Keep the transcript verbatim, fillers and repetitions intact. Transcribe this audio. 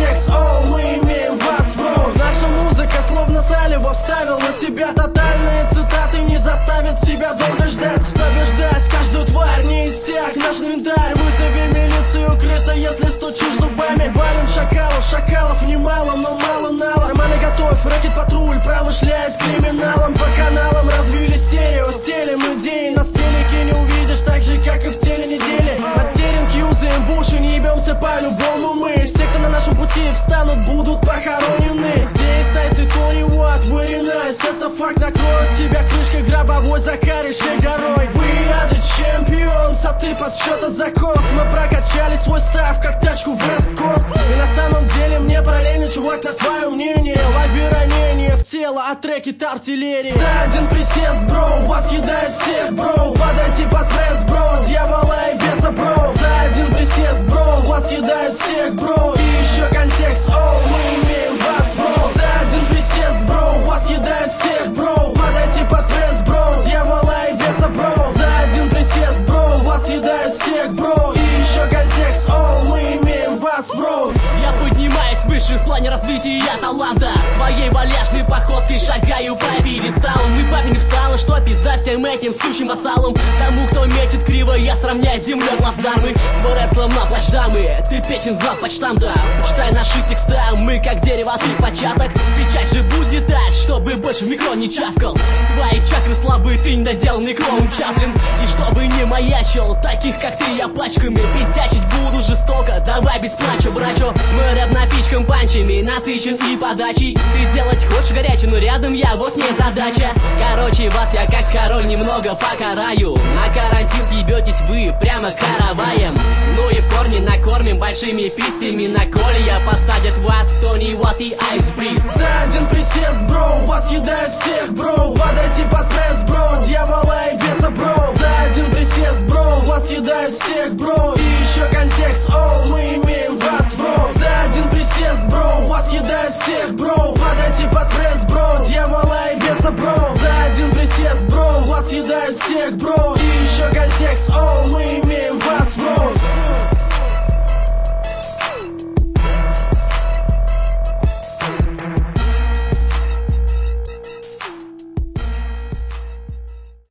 контекст, о, мы имеем вас, бро. Наша музыка словно салево вставил на тебя. Тотальные цитаты не заставят тебя долго ждать. Побеждать каждую тварь не из всех наш инвентарь. Вызови милицию, крыса, если стучишь зубами. Вален шакалов, шакалов немало, но мало нала. Романы готов, рэкет-патруль промышляет криминалом. По каналам развили стерео, стелем идеи. На телеке не увидишь так же, как и в теле недели. Мастеринг юзаем в уши, не ебемся по-любому мы. Все, кто на нашем пути встанут, будут похоронены. Здесь Айс и Тони Уотт, very nice. Это факт, накроет тебя крышкой гробовой, закаришь горой. We are the champions, а ты подсчета за кост. Мы прокачали свой став, как тачку West Coast. И на самом деле мне параллельно, чувак, на твое мнение. Лови ранение в тело, а треки-то артиллерии. За один присест, бро, вас съедает всех, бро. Подойти под пресс, бро, дьявола и беса, бро. За один присест, бро, вас съедает всех, бро. И еще контекст, о, мы имеем вас, бро. За один присест, бро, вас съедает всех, бро. Подойти под пресс, бро, дьявола и беса, бро. За один присест, бро, вас съедает всех, бро. И еще контекст, о, мы имеем вас, бро. Я поднимаюсь выше в плане развития таланта. Своей вальяжной походкой шагаю по пересталам. И папе не встала, что пизда всем этим сучим вассалам. Тому, кто метит криво, я сравняю с землей плацдармы. Твой рэп словно плачдамы, ты песен знал почтам-то. Почитай наши текста, мы как дерево, ты початок. Печать же будет дать, чтобы больше в микро не чавкал. Твои чакры слабы, ты недоделанный клоун Чаплин. И чтобы не маячил, таких как ты я пачками. Пиздячить буду жестоко, давай без плача, брачо. Мой рэп напичкан панчами, насыщен и подачей. Ты делать хочешь горячий, но рядом я, вот не задача. Короче, вас я как король немного покараю. На карантин съебетесь вы прямо караваем. Ну и в корни накормим большими писями. На колья посадят вас Тони Уотт и Айс Бриз. За один присест, бро, вас съедает всех, бро. Подойти под пресс, бро, дьявола и беса, бро. За один присест, бро, вас съедает всех, бро. И еще контекст, о, мы имеем вас, бро. За один присест, бро, вас съедает всех, бро. Подойти под пресс, бро, дьявола и беса, бро. За один присест, бро, вас съедает всех, бро. И еще контекст, о, мы